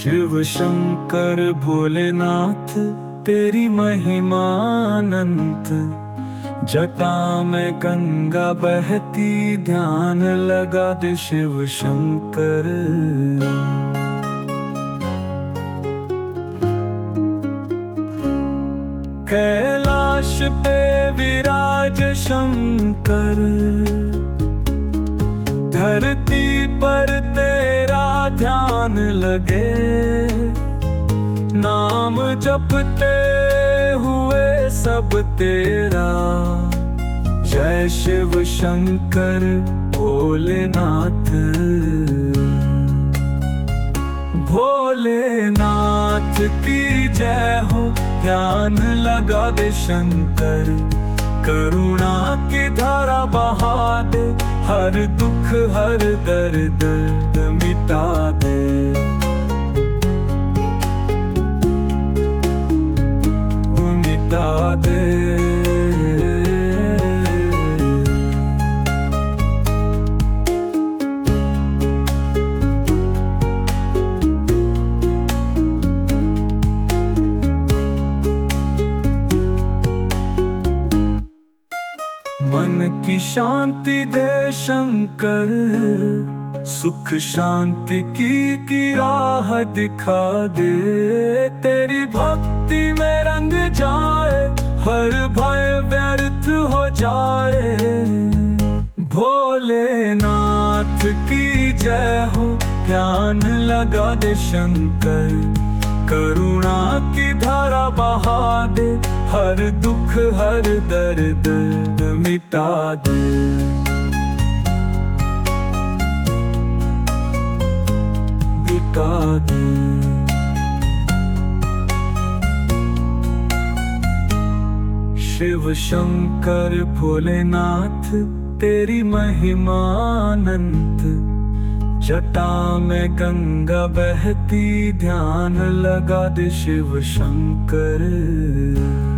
शिव शंकर भोलेनाथ तेरी महिमा अनंत। जटा में गंगा बहती ध्यान लगा दे शिव शंकर। कैलाश पे विराज शंकर, धरती पर तेरा ध्यान लगे। नाम जपते हुए सब तेरा, जय शिव शंकर भोलेनाथ। भोलेनाथ की जय हो, ध्यान लगा दे शंकर। करुणा की धारा बहा दे, हर दुख हर दर्द मिटा दे। मिटा दे। मन की शांति दे शंकर, सुख शांति की राह दिखा दे। तेरी भक्ति में रंग जाए, हर भय व्यर्थ हो जाए। भोलेनाथ की जय हो, ध्यान लगा दे शंकर। करुणा की धारा बहा दे, हर दुख हर दर्द मिटा दे। मिटा दे। शिव शंकर भोलेनाथ तेरी महिमा अनंत। जटा में गंगा बहती ध्यान लगा दे शिव शंकर।